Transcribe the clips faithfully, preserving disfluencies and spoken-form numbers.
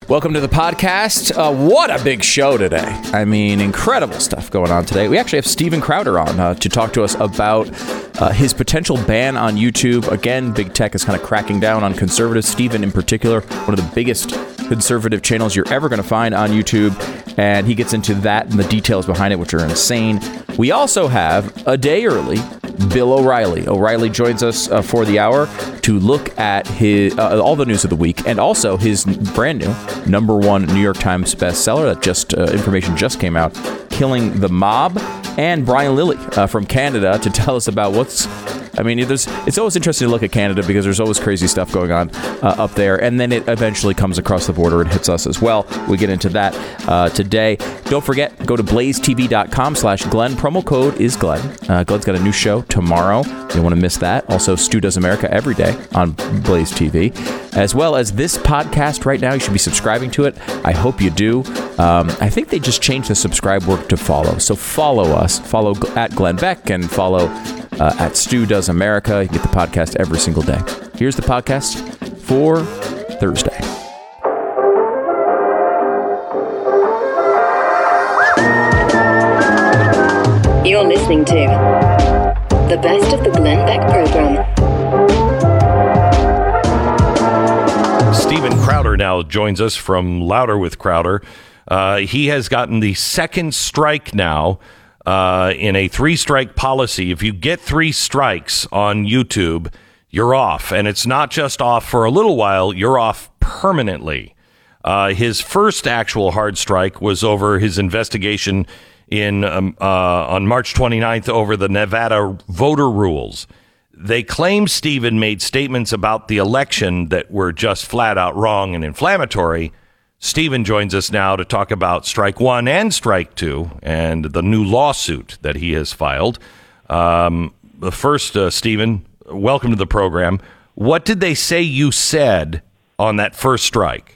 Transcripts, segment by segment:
Welcome to the podcast. Uh, what a big show today. I mean, incredible stuff going on today. We actually have Steven Crowder on uh, to talk to us about uh, his potential ban on YouTube. Again, big tech is kind of cracking down on conservatives. Steven, in particular, one of the biggest conservative channels you're ever going to find on YouTube. And he gets into that and the details behind it, which are insane. We also have, a day early, Bill O'Reilly. O'Reilly joins us uh, for the hour to look at his uh, all the news of the week and also his brand new number one New York Times bestseller that just uh, information just came out, Killing the Mob, and Brian Lilley uh, from Canada to tell us about what's. I mean, there's, it's always interesting to look at Canada because there's always crazy stuff going on uh, up there, and then it eventually comes across the border and hits us as well. We get into that uh, today. Don't forget, go to blaze t v dot com slash Glenn. Promo code is Glenn. Uh, Glenn's got a new show tomorrow. You don't want to miss that. Also, Stu Does America every day on Blaze T V, as well as this podcast right now. You should be subscribing to it. I hope you do. Um, I think they just changed the subscribe word to follow. So follow us. Follow at Glenn Beck and follow uh, at Stu Does America. You get the podcast every single day. Here's the podcast for Thursday. You're listening to the best of the Glenn Beck program. Steven Crowder now joins us from Louder with Crowder. Uh, he has gotten the second strike now uh, in a three-strike policy. If you get three strikes on YouTube, you're off. And it's not just off for a little while, you're off permanently. Uh, his first actual hard strike was over his investigation in um, uh, on March twenty-ninth over the Nevada voter rules. They claim Steven made statements about the election that were just flat out wrong and inflammatory. Steven joins us now to talk about strike one and strike two and the new lawsuit that he has filed. Um, the first, uh, Steven, welcome to the program. What did they say you said on that first strike?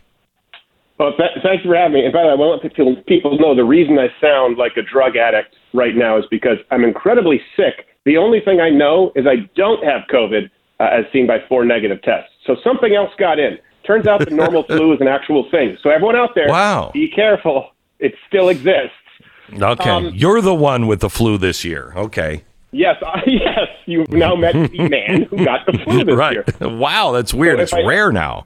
Well, th- thanks for having me. And by the way, I want people, people know the reason I sound like a drug addict right now is because I'm incredibly sick. The only thing I know is I don't have COVID, uh, as seen by four negative tests. So something else got in. Turns out the normal flu is an actual thing. So everyone out there, wow. Be careful. It still exists. Okay. Um, You're the one with the flu this year. Okay. Yes. Uh, yes. You've now met the man who got the flu this right. year. Wow. That's weird. So it's I, rare now.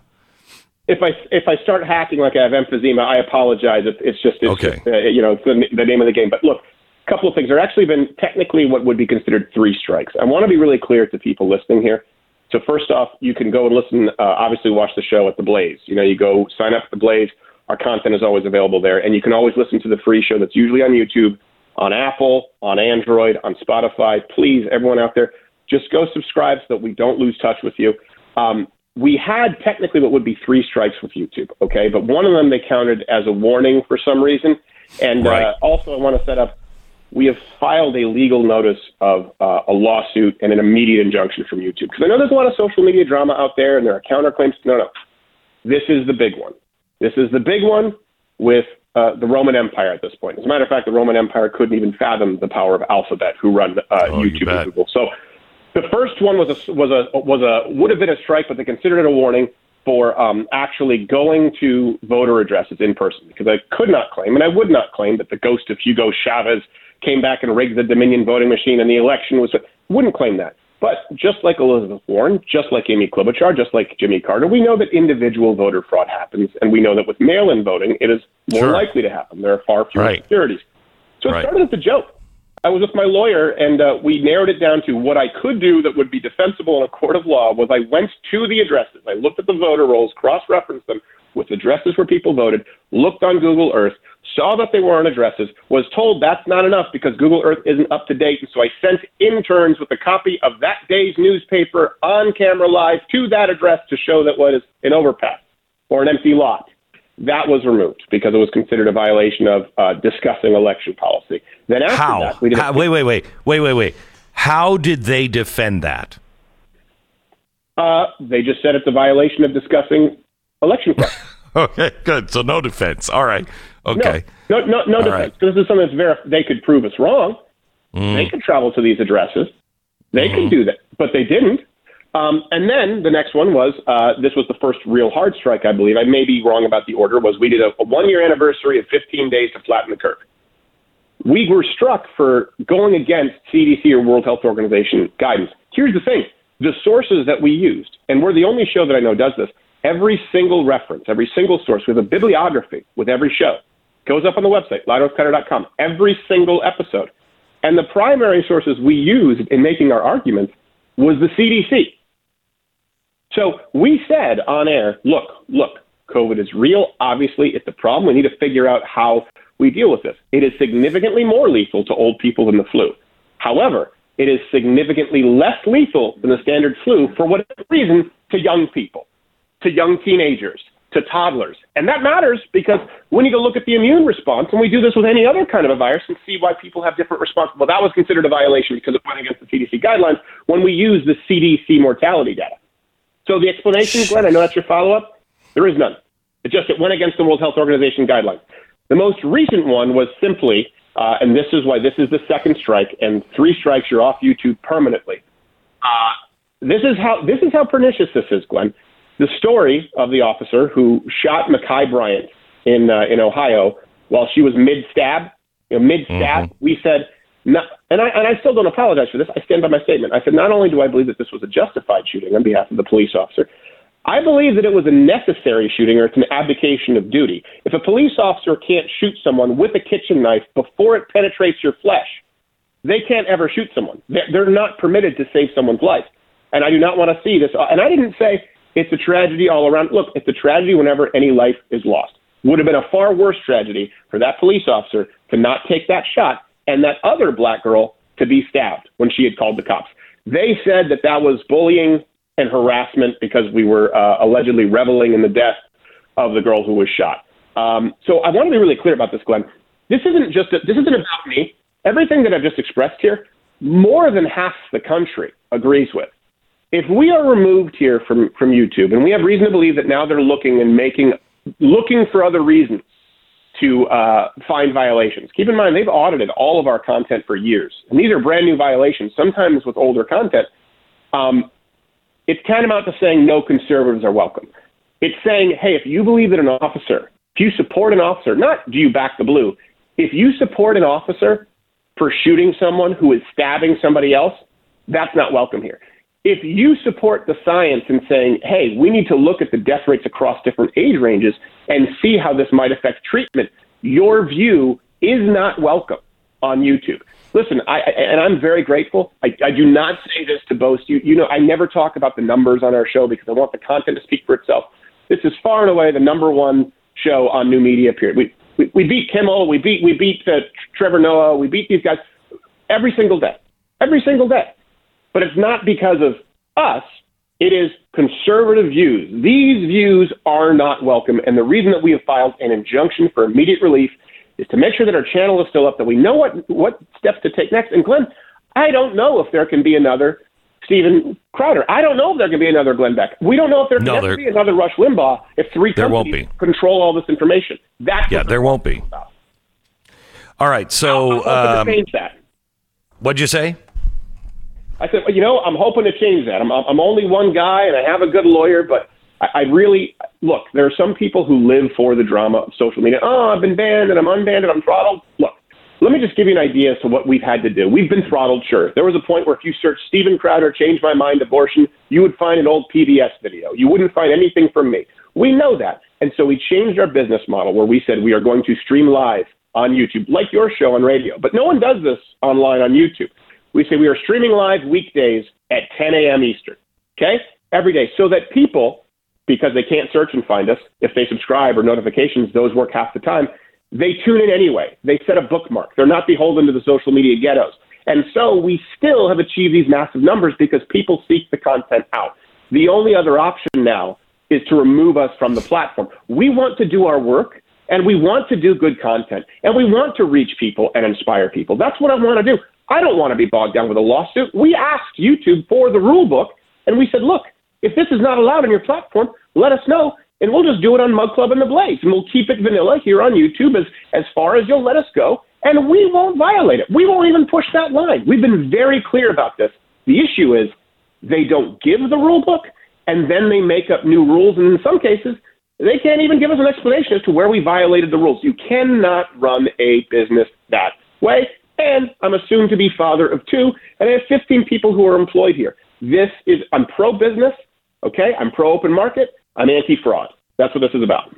If I if I start hacking like I have emphysema, I apologize. It, it's just, it's okay. just uh, you know, it's the, the name of the game. But look, a couple of things. There actually been technically what would be considered three strikes. I want to be really clear to people listening here. So first off, you can go and listen, uh, obviously watch the show at The Blaze. You know, you go sign up at The Blaze. Our content is always available there. And you can always listen to the free show that's usually on YouTube, on Apple, on Android, on Spotify. Please, everyone out there, just go subscribe so that we don't lose touch with you. Um, we had technically what would be three strikes with YouTube, okay? But one of them they counted as a warning for some reason. And right. uh, also I want to set up, we have filed a legal notice of uh, a lawsuit and an immediate injunction from YouTube. Because I know there's a lot of social media drama out there, and there are counterclaims. No, no. This is the big one. This is the big one with uh, the Roman Empire at this point. As a matter of fact, the Roman Empire couldn't even fathom the power of Alphabet, who run uh, oh, YouTube and Google. So the first one was a, was a, was a, would have been a strike, but they considered it a warning for um, actually going to voter addresses in person. Because I could not claim, and I would not claim, that the ghost of Hugo Chavez came back and rigged the Dominion voting machine and the election was, wouldn't claim that. But just like Elizabeth Warren, just like Amy Klobuchar, just like Jimmy Carter, we know that individual voter fraud happens, and we know that with mail-in voting, it is more sure. likely to happen. There are far fewer right. securities. So it right. started as a joke. I was with my lawyer, and uh, we narrowed it down to what I could do that would be defensible in a court of law was I went to the addresses. I looked at the voter rolls, cross-referenced them with addresses where people voted, looked on Google Earth, saw that they were on addresses, was told that's not enough because Google Earth isn't up to date. And so I sent interns with a copy of that day's newspaper on camera live to that address to show that was an overpass or an empty lot. That was removed because it was considered a violation of uh, discussing election policy. Then after How? that, we did How? Wait, wait, wait, wait, wait, wait. How did they defend that? Uh, they just said it's a violation of discussing election fraud. Okay, good. So no defense. All right. Okay. No, no, no, no defense. Because right. this is something that's verif- they could prove us wrong. Mm. They could travel to these addresses. They mm. could do that, but they didn't. Um, and then the next one was, uh, this was the first real hard strike, I believe. I may be wrong about the order, was we did a, a one-year anniversary of fifteen days to flatten the curve. We were struck for going against C D C or World Health Organization guidance. Here's the thing. The sources that we used, and we're the only show that I know does this, every single reference, every single source, we have a bibliography with every show. Goes up on the website, louder with crowder dot com, every single episode. And the primary sources we used in making our arguments was the C D C. So we said on air, look, look, COVID is real. Obviously, it's a problem. We need to figure out how we deal with this. It is significantly more lethal to old people than the flu. However, it is significantly less lethal than the standard flu for whatever reason to young people, to young teenagers, to toddlers. And that matters because we need to look at the immune response, and we do this with any other kind of a virus and see why people have different responses. Well, that was considered a violation because it went against the C D C guidelines when we use the C D C mortality data. So the explanation, Glenn, I know that's your follow-up, there is none. It just it went against the World Health Organization guidelines. The most recent one was simply, uh, and this is why this is the second strike, and three strikes, you're off YouTube permanently. Uh, this is how this is how pernicious this is, Glenn. The story of the officer who shot Ma'Khia Bryant in uh, in Ohio while she was mid-stab, you know, mid-stab, mm-hmm. we said, not, and, I, and I still don't apologize for this. I stand by my statement. I said, not only do I believe that this was a justified shooting on behalf of the police officer, I believe that it was a necessary shooting, or it's an abdication of duty. If a police officer can't shoot someone with a kitchen knife before it penetrates your flesh, they can't ever shoot someone. They're not permitted to save someone's life. And I do not want to see this. And I didn't say it's a tragedy all around. Look, it's a tragedy whenever any life is lost. Would have been a far worse tragedy for that police officer to not take that shot and that other black girl to be stabbed when she had called the cops. They said that that was bullying and harassment because we were uh, allegedly reveling in the death of the girl who was shot. Um, so I want to be really clear about this, Glenn. This isn't just a, this isn't about me. Everything that I've just expressed here, more than half the country agrees with. If we are removed here from, from YouTube, and we have reason to believe that now they're looking and making looking for other reasons to uh, find violations. Keep in mind, they've audited all of our content for years, and these are brand new violations, sometimes with older content. Um, It's tantamount to saying no conservatives are welcome. It's saying, hey, if you believe that an officer, if you support an officer, not do you back the blue, if you support an officer for shooting someone who is stabbing somebody else, that's not welcome here. If you support the science and saying, hey, we need to look at the death rates across different age ranges and see how this might affect treatment, your view is not welcome on YouTube. Listen, I, and I'm very grateful. I, I do not say this to boast. You, you know, I never talk about the numbers on our show because I want the content to speak for itself. This is far and away the number one show on new media. Period. We we, we beat Kimmel, we beat we beat uh, Trevor Noah, we beat these guys every single day, every single day. But it's not because of us. It is conservative views. These views are not welcome, and the reason that we have filed an injunction for immediate relief is to make sure that our channel is still up, that we know what, what steps to take next. And Glenn, I don't know if there can be another Steven Crowder. I don't know if there can be another Glenn Beck. We don't know if there can no, ever be another Rush Limbaugh if three there companies won't be. control all this information. That's yeah, there won't be. About. All right, so I'm hoping um, to change that. What'd you say? I said, you know, I'm hoping to change that. I'm, I'm only one guy, and I have a good lawyer, but I, I really, look, there are some people who live for the drama of social media. Oh, I've been banned, and I'm unbanned, and I'm throttled. Look, let me just give you an idea as to what we've had to do. We've been throttled, sure. There was a point where if you search Steven Crowder, change my mind, abortion, you would find an old P B S video. You wouldn't find anything from me. We know that. And so we changed our business model where we said we are going to stream live on YouTube, like your show on radio. But no one does this online on YouTube. We say we are streaming live weekdays at ten a.m. Eastern, okay, every day, so that people, because they can't search and find us, if they subscribe or notifications, those work half the time, they tune in anyway. They set a bookmark. They're not beholden to the social media ghettos. And so we still have achieved these massive numbers because people seek the content out. The only other option now is to remove us from the platform. We want to do our work, and we want to do good content, and we want to reach people and inspire people. That's what I want to do. I don't want to be bogged down with a lawsuit. We asked YouTube for the rule book, and we said, look, if this is not allowed on your platform, let us know, and we'll just do it on Mug Club and The Blaze, and we'll keep it vanilla here on YouTube as, as far as you'll let us go, and we won't violate it. We won't even push that line. We've been very clear about this. The issue is they don't give the rule book, and then they make up new rules. And in some cases, they can't even give us an explanation as to where we violated the rules. You cannot run a business that way. And I'm assumed to be father of two, and I have fifteen people who are employed here. This is, I'm pro-business, okay? I'm pro-open market. I'm anti-fraud. That's what this is about.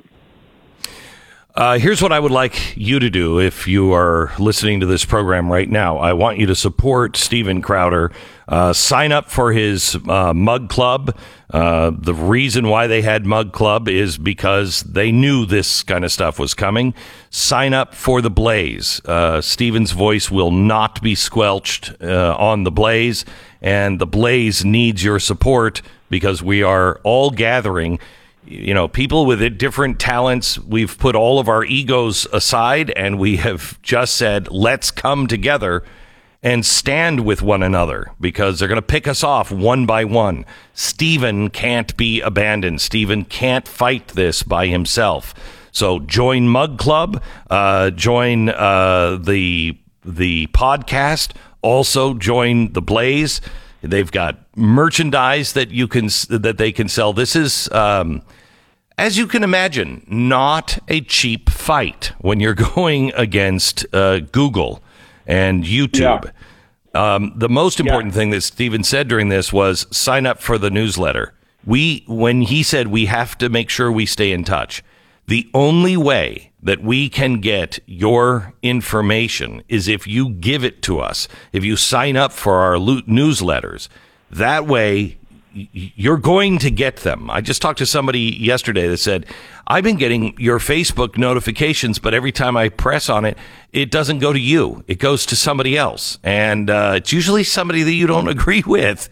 Uh, here's what I would like you to do if you are listening to this program right now. I want you to support Steven Crowder. Uh, sign up for his uh, Mug Club. Uh, the reason why they had Mug Club is because they knew this kind of stuff was coming. Sign up for The Blaze. Uh, Steven's voice will not be squelched uh, on The Blaze, and The Blaze needs your support because we are all gathering. You know, people with different talents. We've put all of our egos aside, and we have just said, let's come together and stand with one another, because they're going to pick us off one by one. Steven can't be abandoned. Steven can't fight this by himself. So join Mug Club, uh, join uh, the the podcast, also join The Blaze. They've got merchandise that you can that they can sell. This is, um, as you can imagine, not a cheap fight when you're going against uh, Google and YouTube. Yeah. Um, the most important yeah. thing that Steven said during this was sign up for the newsletter. We, when he said we have to make sure we stay in touch, the only way that we can get your information is if you give it to us, if you sign up for our lo- newsletters. That way, you're going to get them. I just talked to somebody yesterday that said, I've been getting your Facebook notifications, but every time I press on it, it doesn't go to you. It goes to somebody else. And uh, it's usually somebody that you don't agree with.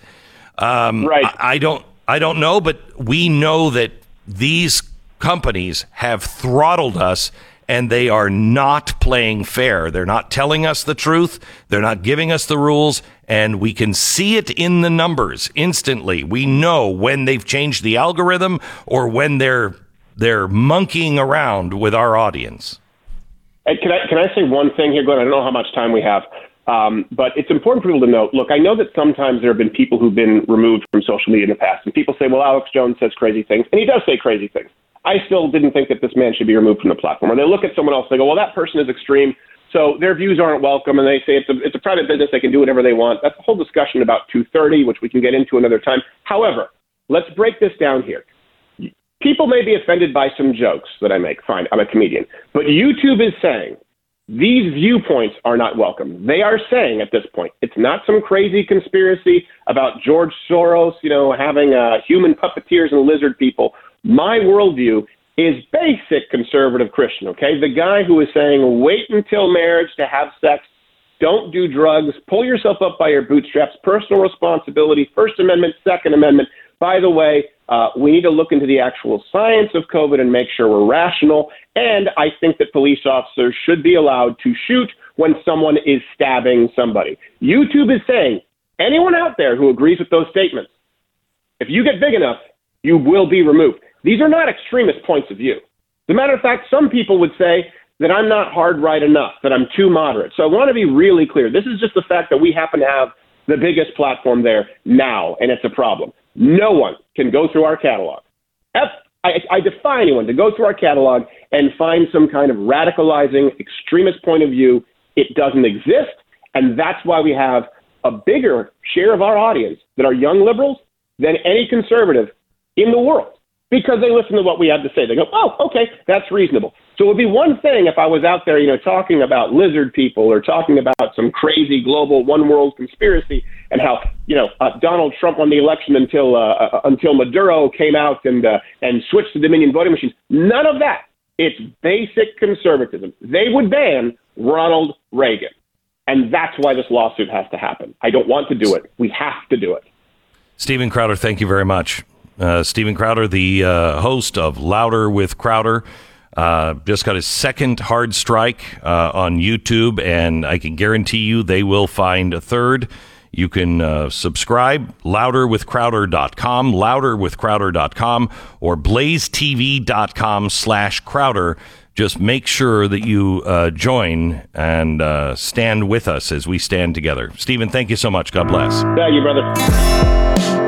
Um, right. I, I don't, I don't know, but we know that these companies have throttled us, and they are not playing fair. They're not telling us the truth. They're not giving us the rules, and we can see it in the numbers instantly. We know when they've changed the algorithm or when they're they're monkeying around with our audience. Hey, can I can I say one thing here, Glenn? I don't know how much time we have, um, but it's important for people to know. Look, I know that sometimes there have been people who've been removed from social media in the past, and people say, well, Alex Jones says crazy things, and he does say crazy things. I still didn't think that this man should be removed from the platform. Or they look at someone else, they go, well, that person is extreme, so their views aren't welcome, and they say it's a, it's a private business, they can do whatever they want. That's a whole discussion about two thirty, which we can get into another time. However, let's break this down here. People may be offended by some jokes that I make. Fine, I'm a comedian. But YouTube is saying these viewpoints are not welcome. They are saying at this point, it's not some crazy conspiracy about George Soros, you know, having uh, human puppeteers and lizard people. My worldview is basic conservative Christian, okay? The guy who is saying, wait until marriage to have sex, don't do drugs, pull yourself up by your bootstraps, personal responsibility, First Amendment, Second Amendment. By the way, uh, we need to look into the actual science of COVID and make sure we're rational. And I think that police officers should be allowed to shoot when someone is stabbing somebody. YouTube is saying, anyone out there who agrees with those statements, if you get big enough, you will be removed. These are not extremist points of view. As a matter of fact, some people would say that I'm not hard right enough, that I'm too moderate. So I want to be really clear. This is just the fact that we happen to have the biggest platform there now, and it's a problem. No one can go through our catalog. F- I, I defy anyone to go through our catalog and find some kind of radicalizing extremist point of view. It doesn't exist, and that's why we have a bigger share of our audience that are young liberals than any conservative in the world, because they listen to what we have to say. They go, oh, okay, that's reasonable. So it would be one thing if I was out there, you know, talking about lizard people or talking about some crazy global one world conspiracy and how, you know, uh, Donald Trump won the election until uh, uh, until Maduro came out and uh, and switched to Dominion voting machines. None of that. It's basic conservatism. They would ban Ronald Reagan. And that's why this lawsuit has to happen. I don't want to do it. We have to do it. Steven Crowder, thank you very much. Uh, Steven Crowder, the uh, host of Louder with Crowder, uh, just got his second hard strike uh, on YouTube, and I can guarantee you they will find a third. You can uh, subscribe, louder with crowder dot com, louder with crowder dot com, or blaze t v dot com slash Crowder. Just make sure that you uh, join and uh, stand with us as we stand together. Steven, thank you so much. God bless. Thank you, brother.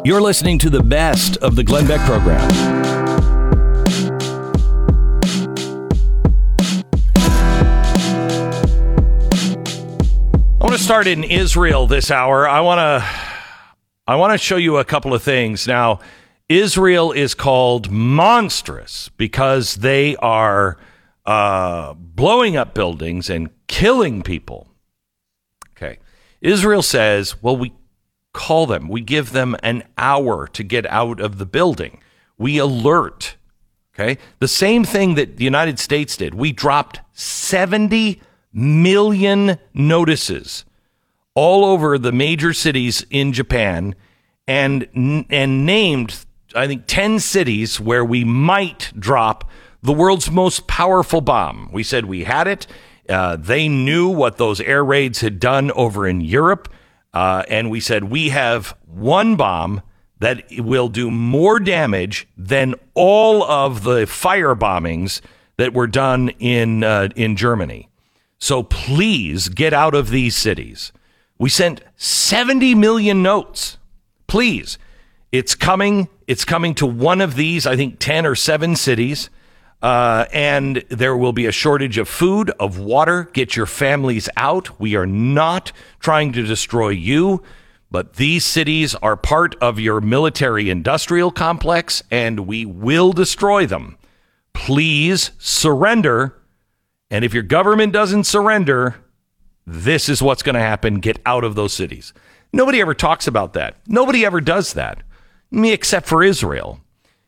You're listening to the best of the Glenn Beck program. I want to start in Israel this hour. I want to I want to show you a couple of things. Now, Israel is called monstrous because they are uh, blowing up buildings and killing people. Okay. Israel says, well, we call them. We give them an hour to get out of the building. We alert. Okay. The same thing that the United States did. We dropped seventy million notices all over the major cities in Japan and and named, I think, ten cities where we might drop the world's most powerful bomb. We said we had it. Uh, they knew what those air raids had done over in Europe. Uh, and we said, we have one bomb that will do more damage than all of the fire bombings that were done in uh, in Germany. So please get out of these cities. We sent seventy million notes. Please. It's coming. It's coming to one of these, I think, ten or seven cities. Uh, and there will be a shortage of food, of water. Get your families out. We are not trying to destroy you, but these cities are part of your military industrial complex, and we will destroy them. Please surrender. And if your government doesn't surrender, this is what's going to happen. Get out of those cities. Nobody ever talks about that. Nobody ever does that. Me, except for Israel.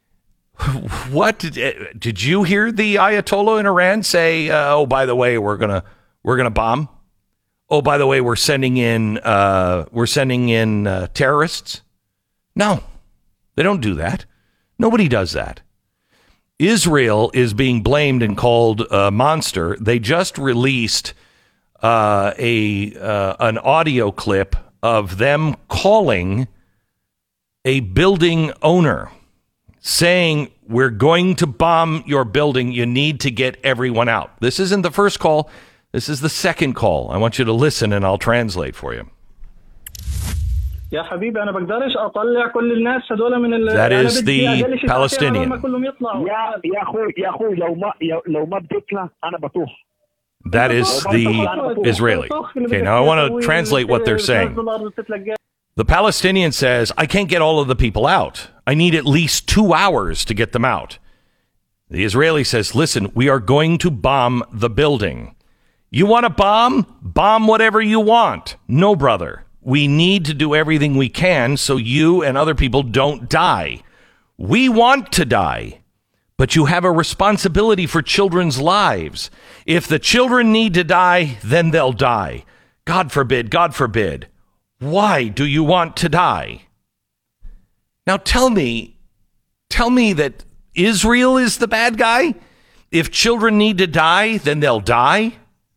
What did, did you hear the Ayatollah in Iran say? Uh, oh, by the way, we're gonna we're gonna bomb. Oh, by the way, we're sending in uh, we're sending in uh, terrorists. No, they don't do that. Nobody does that. Israel is being blamed and called a monster. They just released uh, a uh, an audio clip of them calling a building owner, saying, we're going to bomb your building. You need to get everyone out. This isn't the first call. This is the second call. I want you to listen, and I'll translate for you. That is the Palestinian. That is the Israeli. Okay, now I want to translate what they're saying. The Palestinian says, I can't get all of the people out. I need at least two hours to get them out. The Israeli says, listen, we are going to bomb the building. You want to bomb? Bomb whatever you want. No, brother. We need to do everything we can so you and other people don't die. We want to die, but you have a responsibility for children's lives. If the children need to die, then they'll die. God forbid, God forbid. Why do you want to die? Now tell me, tell me that Israel is the bad guy? If children need to die, then they'll die?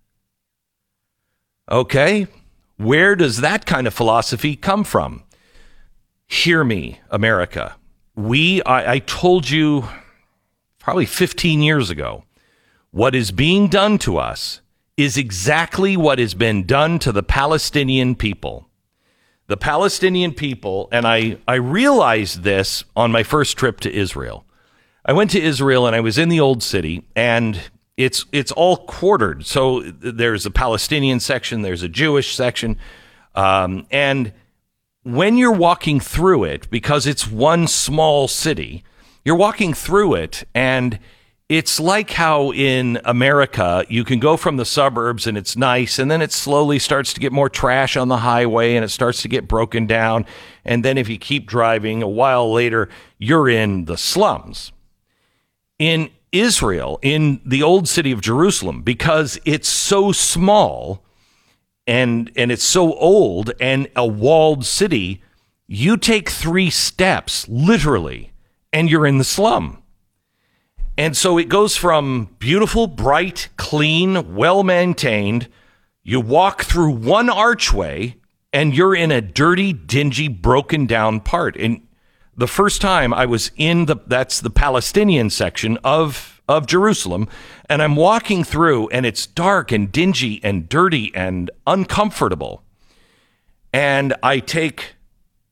Okay, where does that kind of philosophy come from? Hear me, America. We, I, I told you probably fifteen years ago, what is being done to us is exactly what has been done to the Palestinian people. The Palestinian people, and I, I realized this on my first trip to Israel. I went to Israel and I was in the old city, and it's it's all quartered. So there's a Palestinian section, there's a Jewish section, um, and when you're walking through it, because it's one small city, you're walking through it, and it's like how in America, you can go from the suburbs and it's nice, and then it slowly starts to get more trash on the highway and it starts to get broken down. And then if you keep driving, a while later, you're in the slums. In Israel, in the old city of Jerusalem, because it's so small and, and it's so old and a walled city, you take three steps, literally, and you're in the slum. And so it goes from beautiful, bright, clean, well-maintained. You walk through one archway, and you're in a dirty, dingy, broken-down part. And the first time I was in the, that's the Palestinian section of, of Jerusalem, and I'm walking through, and it's dark and dingy and dirty and uncomfortable. And I take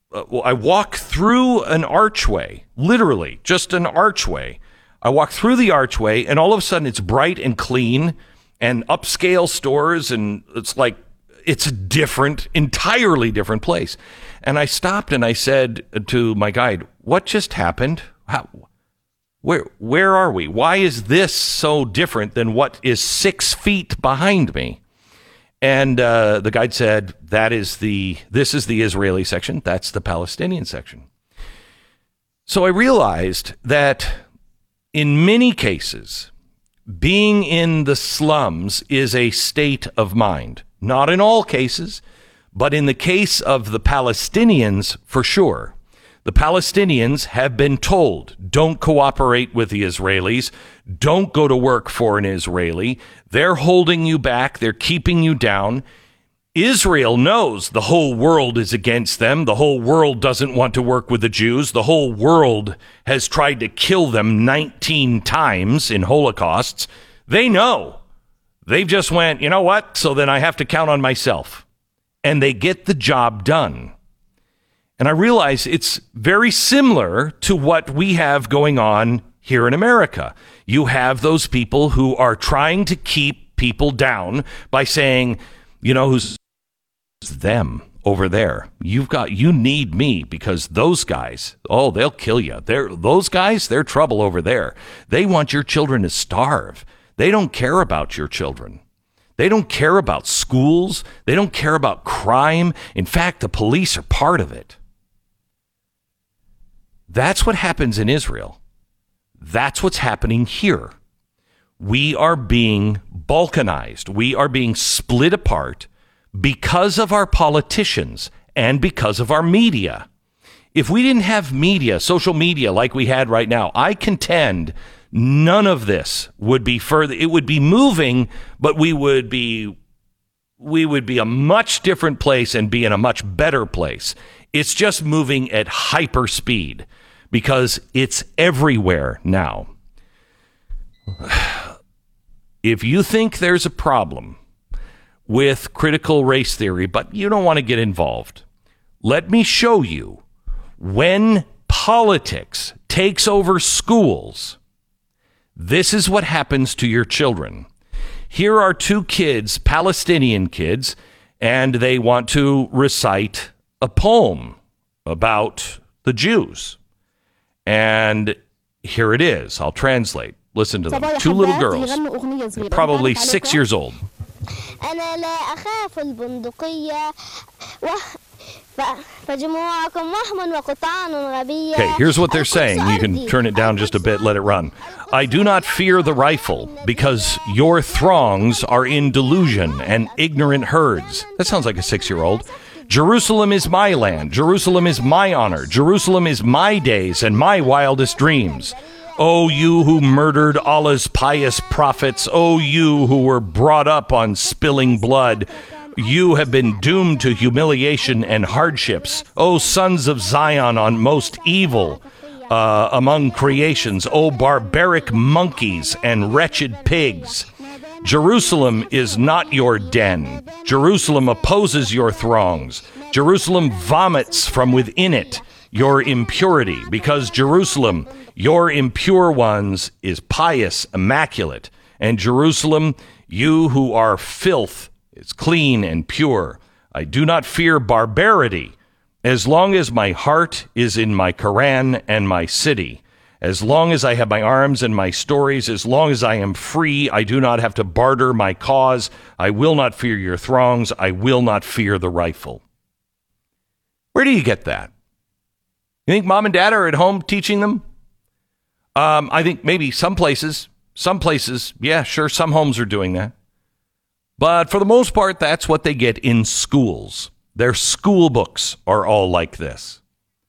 uh, well, I walk through an archway, literally just an archway. I walk through the archway, and all of a sudden it's bright and clean and upscale stores, and it's like it's a different, entirely different place. And I stopped and I said to my guide, "What just happened? How, where where are we? Why is this so different than what is six feet behind me?" And uh, the guide said, "That is the this is the Israeli section. That's the Palestinian section." So I realized that in many cases, being in the slums is a state of mind. Not in all cases, but in the case of the Palestinians, for sure. The Palestinians have been told, don't cooperate with the Israelis, don't go to work for an Israeli. They're holding you back, they're keeping you down. Israel knows the whole world is against them. The whole world doesn't want to work with the Jews. The whole world has tried to kill them nineteen times in Holocausts. They know. They've just went, you know what? So then I have to count on myself. And they get the job done. And I realize it's very similar to what we have going on here in America. You have those people who are trying to keep people down by saying, you know, who's them over there? You've got, you need me because those guys, oh, they'll kill you. They're, those guys, they're trouble over there. They want your children to starve. They don't care about your children. They don't care about schools. They don't care about crime. In fact, the police are part of it. That's what happens in Israel. That's what's happening here. We are being balkanized. We are being split apart because of our politicians and because of our media. If we didn't have media, social media like we had right now, I contend none of this would be further. It would be moving, but we would be we would be a much different place and be in a much better place. It's just moving at hyper speed because it's everywhere now. If you think there's a problem with critical race theory, but you don't want to get involved, let me show you when politics takes over schools, this is what happens to your children. Here are two kids, Palestinian kids, and they want to recite a poem about the Jews. And here it is. I'll translate. Listen to them. Two little girls, probably six years old. أنا لا أخاف البندقية فجموعكم وهم وقطعان غبية. Okay, here's what they're saying. You can turn it down just a bit, let it run. I do not fear the rifle because your throngs are in delusion and ignorant herds. That sounds like a six-year-old. Jerusalem is my land. Jerusalem is my honor. Jerusalem is my days and my wildest dreams. O you who murdered Allah's pious prophets, O you who were brought up on spilling blood, you have been doomed to humiliation and hardships. O sons of Zion on most evil uh, among creations, O barbaric monkeys and wretched pigs. Jerusalem is not your den. Jerusalem opposes your throngs. Jerusalem vomits from within it your impurity, because Jerusalem, your impure ones, is pious, immaculate. And Jerusalem, you who are filth, is clean and pure. I do not fear barbarity, as long as my heart is in my Quran and my city. As long as I have my arms and my stories, as long as I am free, I do not have to barter my cause. I will not fear your throngs. I will not fear the rifle. Where do you get that? You think mom and dad are at home teaching them? Um, I think maybe some places, some places, yeah, sure, some homes are doing that. But for the most part, that's what they get in schools. Their school books are all like this.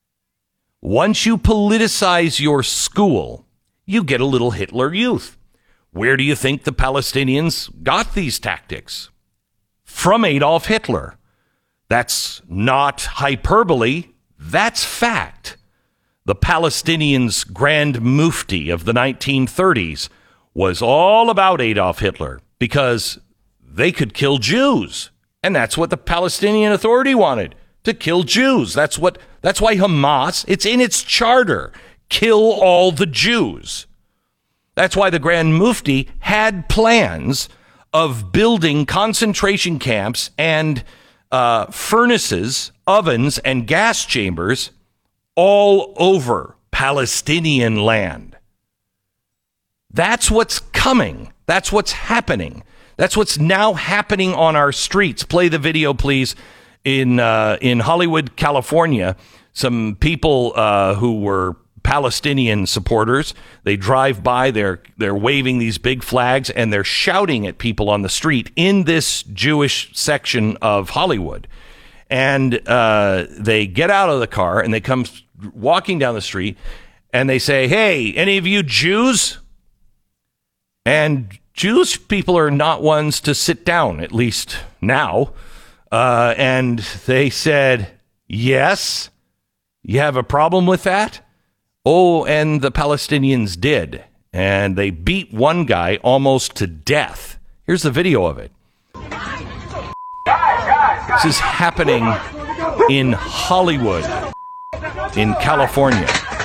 Once you politicize your school, you get a little Hitler Youth. Where do you think the Palestinians got these tactics? From Adolf Hitler. That's not hyperbole. That's fact. The Palestinians' Grand Mufti of the nineteen thirties was all about Adolf Hitler because they could kill Jews. And that's what the Palestinian Authority wanted, to kill Jews. That's what That's why Hamas, it's in its charter, kill all the Jews. That's why the Grand Mufti had plans of building concentration camps and uh, furnaces, ovens, and gas chambers all over Palestinian land. That's what's coming. That's what's happening. That's what's now happening on our streets. Play the video, please. In uh, in Hollywood, California, some people uh, who were Palestinian supporters, they drive by, they're they're waving these big flags, and they're shouting at people on the street in this Jewish section of Hollywood. And uh, they get out of the car and they come walking down the street and they say, "Hey, any of you Jews?" And Jewish people are not ones to sit down, at least now. Uh, and they said, "Yes, you have a problem with that?" Oh, and the Palestinians did. And they beat one guy almost to death. Here's the video of it. This is happening in Hollywood, in California.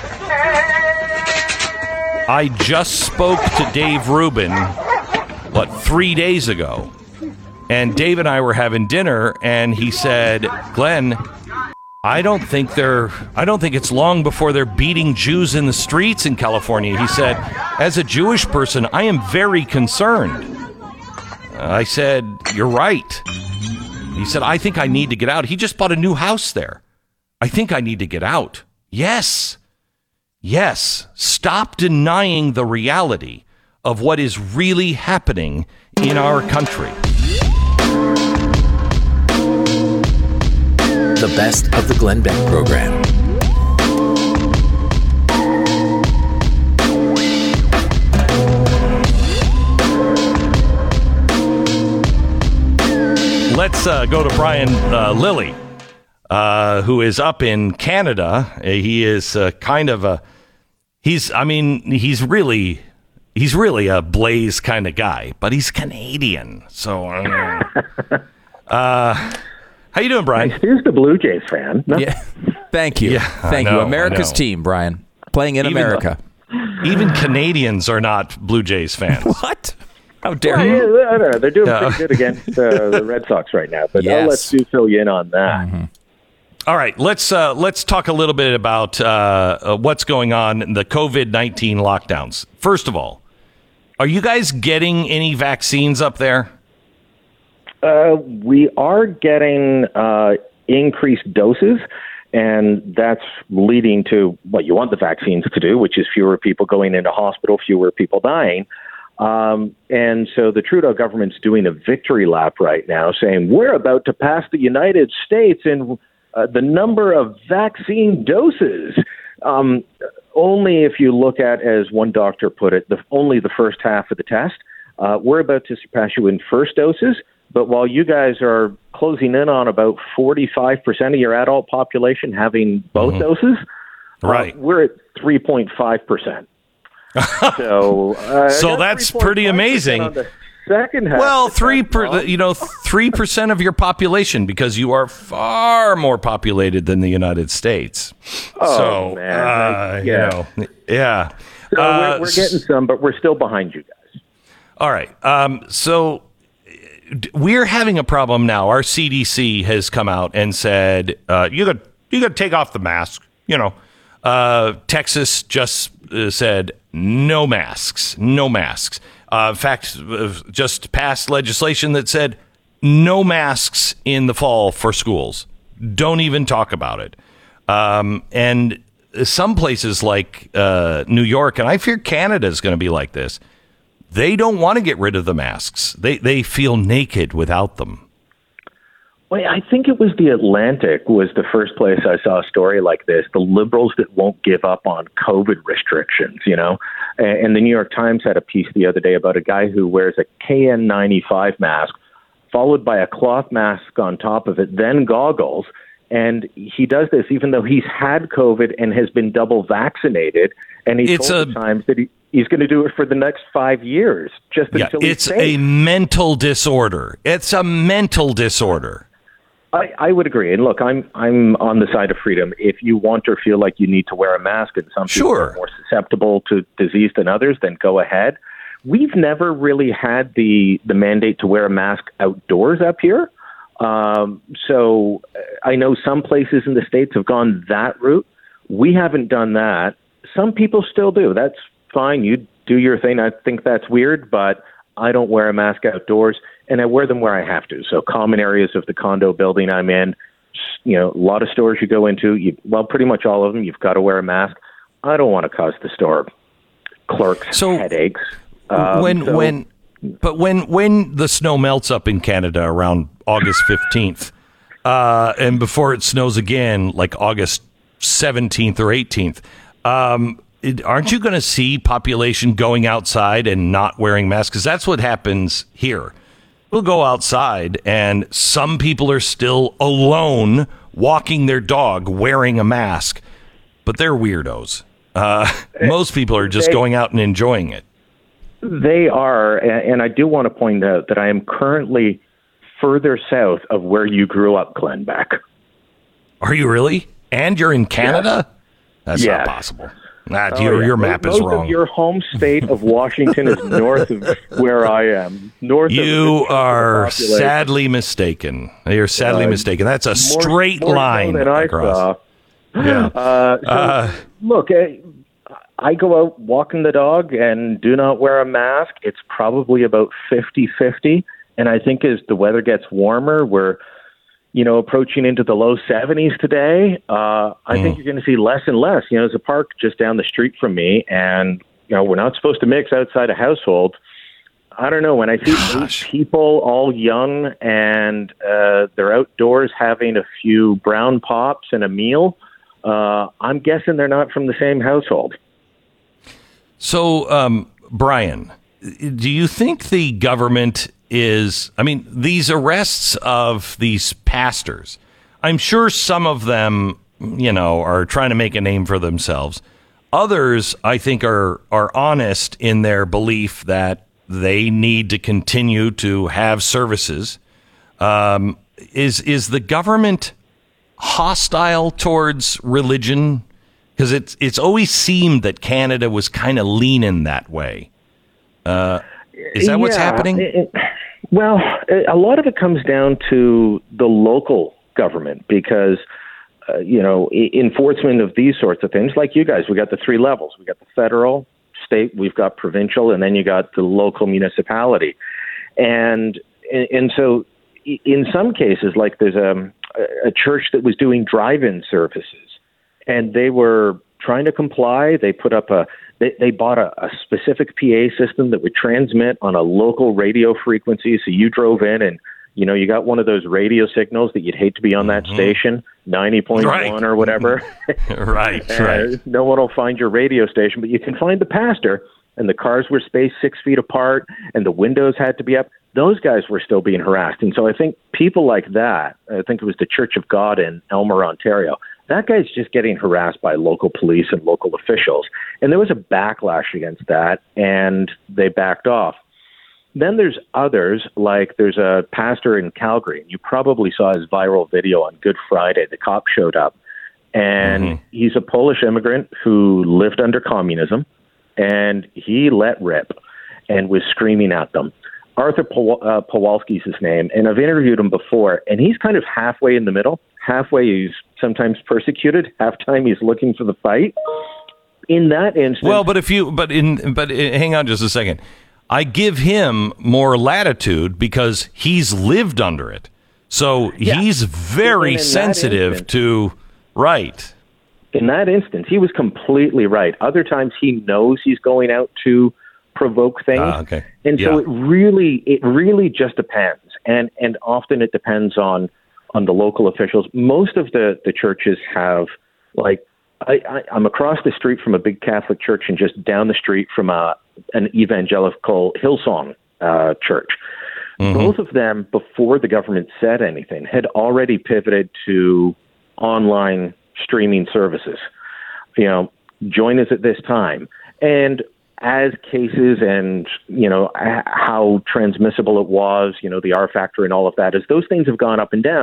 I just spoke to Dave Rubin, what, three days ago. And Dave and I were having dinner, and he said, "Glenn, I don't think they're, I don't think it's long before they're beating Jews in the streets in California." He said, "As a Jewish person, I am very concerned." I said, "You're right." He said, "I think I need to get out." He just bought a new house there. "I think I need to get out." Yes. Yes. Stop denying the reality of what is really happening in our country. The best of the Glenn Beck program. Let's uh, go to Brian uh, Lilly, uh, who is up in Canada. Uh, he is uh, kind of a, he's, I mean, he's really, he's really a Blaze kind of guy, but he's Canadian. So, uh, uh, how you doing, Brian? Here's the Blue Jays fan. No? Yeah, thank you, Yeah, thank I you. know, America's I know. team, Brian, playing in Even America. Even Canadians are not Blue Jays fans. What? How dare Well, you? yeah, I don't know. They're doing Yeah. pretty good against uh, the Red Sox right now, but Yes. I'll let Stu fill you in on that. Mm-hmm. All right, let's uh, let's talk a little bit about uh, uh, what's going on in the COVID nineteen lockdowns. First of all, are you guys getting any vaccines up there? Uh, we are getting uh, increased doses, and that's leading to what you want the vaccines to do, which is fewer people going into hospital, fewer people dying. Um, and so the Trudeau government's doing a victory lap right now, saying we're about to pass the United States in uh, the number of vaccine doses. Um, only if you look at, as one doctor put it, the, only the first half of the test. Uh, we're about to surpass you in first doses. But while you guys are closing in on about forty-five percent of your adult population having both mm-hmm. doses, right. uh, we're at three point five percent. So, uh, so that's pretty amazing. On the second half. Well, three per, you know, three percent of your population, because you are far more populated than the United States. Oh, so, man. Uh, yeah. you know, yeah. So uh, we're, we're getting some, but we're still behind you guys. All right. Um, so we're having a problem now. Our C D C has come out and said uh, you got you got to take off the mask. You know, uh, Texas just uh, said no masks, no masks. Uh, in fact, uh, just passed legislation that said no masks in the fall for schools. Don't even talk about it. Um, and some places like uh, New York, and I fear Canada is going to be like this. They don't want to get rid of the masks. They they feel naked without them. Well, I think it was The Atlantic was the first place I saw a story like this. The liberals that won't give up on COVID restrictions, you know. And the New York Times had a piece the other day about a guy who wears a K N ninety-five mask, followed by a cloth mask on top of it, then goggles. And he does this even though he's had COVID and has been double vaccinated. And he It's told a- the Times that he, he's going to do it for the next five years, just Yeah, until he's it's safe. a mental disorder. It's a mental disorder. I, I would agree. And look, I'm I'm on the side of freedom. If you want or feel like you need to wear a mask and some people Sure. are more susceptible to disease than others, then go ahead. We've never really had the, the mandate to wear a mask outdoors up here. Um, so I know some places in the States have gone that route. We haven't done that. Some people still do. That's fine. You do your thing. I think that's weird, but I don't wear a mask outdoors, and I wear them where I have to. So common areas of the condo building I'm in, you know, a lot of stores you go into, you, well, pretty much all of them, you've got to wear a mask. I don't want to cause the store clerks So headaches. Um, when so, when but when when the snow melts up in Canada around August fifteenth, uh, and before it snows again, like August seventeenth or eighteenth, um, it, aren't you going to see population going outside and not wearing masks? Because that's what happens here. We'll go outside, and some people are still alone walking their dog wearing a mask, but they're weirdos. Uh, most people are just They- going out and enjoying it. They are, and, and I do want to point out that I am currently further south of where you grew up, Glenn Beck. Are you really? And you're in Canada? That's Yes. not possible. Nah, Oh, your, yeah. your map Most is of wrong. your home state of Washington is north of where I am. North of You the are population. sadly mistaken. You're sadly Uh, mistaken. That's a More- straight more so line than I across. saw. Yeah. Uh, so, Uh, look, I, I go out walking the dog and do not wear a mask. It's probably about fifty-fifty. And I think as the weather gets warmer, we're, you know, approaching into the low seventies today. Uh, I Mm. think you're going to see less and less. You know, there's a park just down the street from me, and, you know, we're not supposed to mix outside a household. I don't know. When I see eight Gosh. people all young and uh, they're outdoors having a few brown pops and a meal, uh, I'm guessing they're not from the same household. So, um, Brian, do you think the government is, I mean, these arrests of these pastors, I'm sure some of them, you know, are trying to make a name for themselves. Others, I think, are are honest in their belief that they need to continue to have services. Um, is is the government hostile towards religion? Because it's it's always seemed that Canada was kind of leaning that way. Uh, is that what's Yeah, happening? it- it- well, a lot of it comes down to the local government because, uh, you know, e- enforcement of these sorts of things, like you guys, we got the three levels. We got the federal, state, we've got provincial, and then you got the local municipality. And and so in some cases, like there's a, a church that was doing drive-in services, and they were trying to comply. They put up a, they, they bought a, a specific P A system that would transmit on a local radio frequency. So you drove in and, you know, you got one of those radio signals that you'd hate to be on that Mm-hmm. station, ninety point one Right. or whatever. right, Uh, right. no one will find your radio station, but you can find the pastor. And the cars were spaced six feet apart, and the windows had to be up. Those guys were still being harassed. And so I think people like that, I think it was the Church of God in Elmer, Ontario, that guy's just getting harassed by local police and local officials. And there was a backlash against that, and they backed off. Then there's others, like there's a pastor in Calgary. You probably saw his viral video on Good Friday. The cop showed up, and Mhm. he's a Polish immigrant who lived under communism, and he let rip and was screaming at them. Arthur Paw- uh, Pawalski's his name, and I've interviewed him before, and he's kind of halfway in the middle. Halfway he's sometimes persecuted, half time he's looking for the fight. In that instance, Well, but if you, but in, but uh, hang on just a second. I give him more latitude because he's lived under it. So Yeah. he's very And in that sensitive instance- to, right. in that instance, he was completely right. Other times he knows he's going out to provoke things. Ah, okay. And so Yeah. it really, it really just depends. And, and often it depends on, on the local officials. Most of the, the churches have, like, I, I, I'm across the street from a big Catholic church and just down the street from a, an evangelical Hillsong uh, church. Mm-hmm. Both of them, before the government said anything, had already pivoted to online streaming services. You know, join us at this time. And as cases and, you know, how transmissible it was, you know, the R factor and all of that, as those things have gone up and down,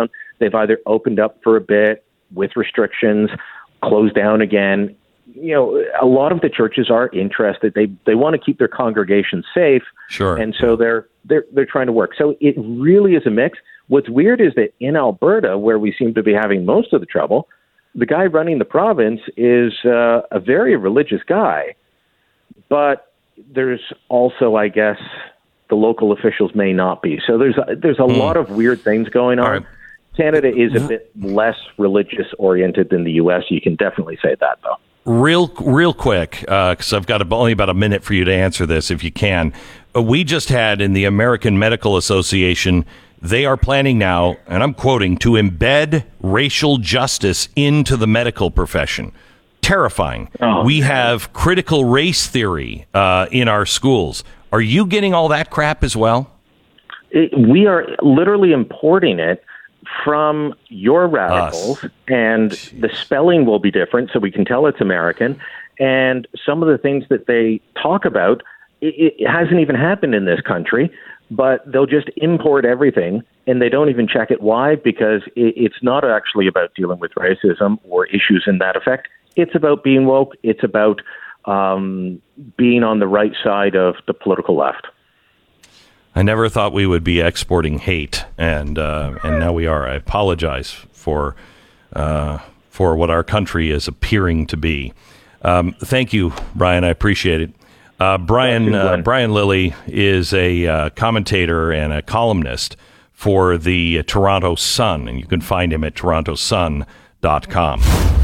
They've either opened up for a bit with restrictions, closed down again. You know, a lot of the churches are interested. They they want to keep their congregation safe. Sure. And so they're they're they're trying to work. So it really is a mix. What's weird is that in Alberta, where we seem to be having most of the trouble, the guy running the province is uh, a very religious guy. But there's also, I guess, the local officials may not be. So there's a, there's a mm. lot of weird things going on. Right. Canada is a bit less religious oriented than the U S. You can definitely say that, though. Real, real quick, because uh, I've got a, only about a minute for you to answer this, if you can. Uh, we just had in the American Medical Association, they are planning now, and I'm quoting, to embed racial justice into the medical profession. Terrifying. Oh, we have critical race theory uh, in our schools. Are you getting all that crap as well? It, we are literally importing it from your radicals, Us. and the spelling will be different, so we can tell it's American. And some of the things that they talk about, it, it hasn't even happened in this country, but they'll just import everything, and they don't even check it. Why? Because it, it's not actually about dealing with racism or issues in that effect. It's about being woke. It's about um, being on the right side of the political left. I never thought we would be exporting hate, and uh, and now we are. I apologize for uh, for what our country is appearing to be. Um, thank you, Brian. I appreciate it. Uh, Brian uh, Brian Lilly is a uh, commentator and a columnist for the Toronto Sun, and you can find him at toronto sun dot com.